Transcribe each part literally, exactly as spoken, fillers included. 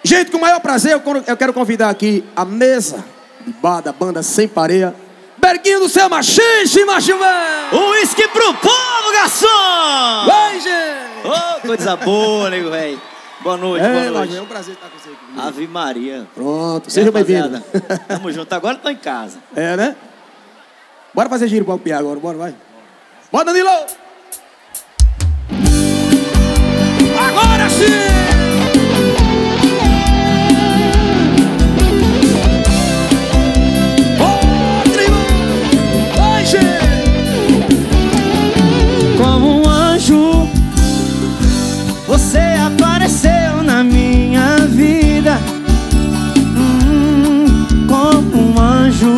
Gente, com o maior prazer, eu quero convidar aqui a mesa de bar da banda Sem Pareia. Berguinho do Seu Machixe, macho velho! Um uísque pro povo, garçom! Vai, gente! Oh, coisa boa, nego velho. Boa noite, é, boa noite. É um prazer estar com você aqui. Ave Maria. Pronto, seja bem-vindo. Tamo junto, agora tô em casa. É, né? Bora fazer giro pro piar agora, bora, vai. Bora, Danilo! Agora sim! Como um anjo, você apareceu na minha vida. Hum, como um anjo,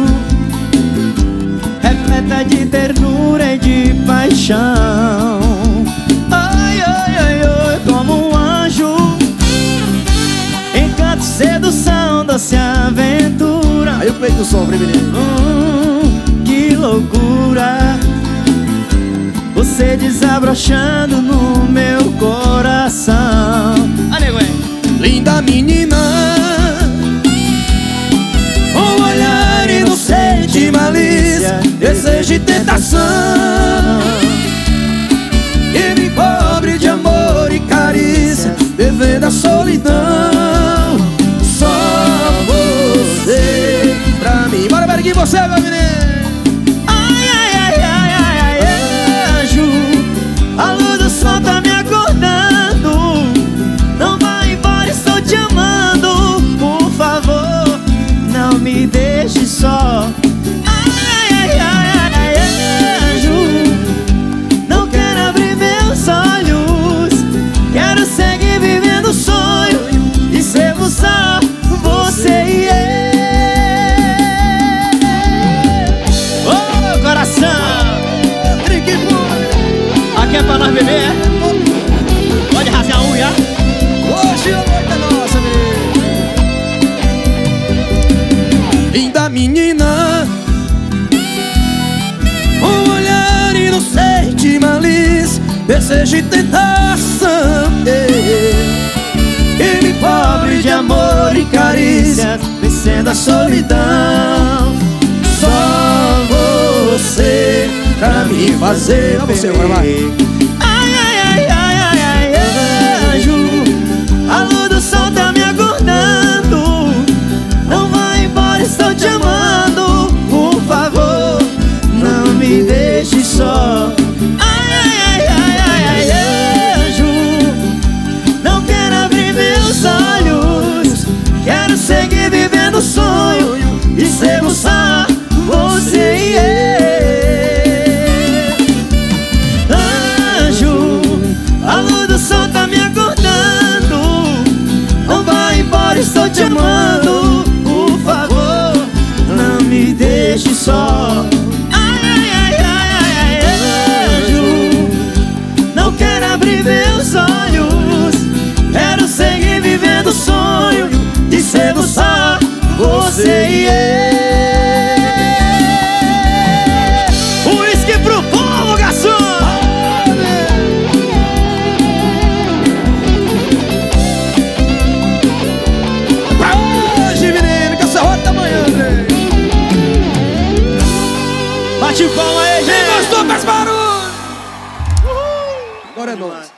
repleta de ternura e de paixão. Ai, ai, ai, ai, como um anjo, encanto, sedução, doce aventura. Aí o peito sofre, menino. Hum, que loucura, você desabrochando no meu coração. Ah, nego, é. Linda menina, um olhar inocente, malícia, desejo e tentação, que me cobre de amor e carícia, devendo a solidão. Só você pra mim. Bora, Berguinho, você, meu menino. A luz do sol tá me acordando. Não vai embora, estou te amando. Por favor, não me deixe só. Ai, ai, ai, ai, ai, anjo, não quero abrir meus olhos. Quero seguir vivendo o sonho de sermos só você e eu. Ô, coração, aqui é pra nós beber, é? Pode rasgar a unha. Hoje a noite é nossa, menina. Linda menina, um olhar inocente, malícia, desejo e tentação, E me cobre de amor e carícias, vencendo a solidão. Só você pra me fazer você, agora vai. Ai, ai, ai, ai, ai, ai, anjo, a luz do sol tá me acordando. Não vai embora, estou te amando. Por favor, não me deixe só. Ai, ai, ai, ai, ai, anjo, não quero abrir meus olhos. Quero seguir vivendo o sonho e sermos só você e eu. Estou te amando, por favor, não me deixe só. Ai, ai, ai, ai, ai, anjo, não quero abrir meus olhos. Quero seguir vivendo o sonho de sermos só você e eu. Uísque pro povo, garçom! Bate palma aí, gente! Quem gostou, faz barulho! Agora é nóis.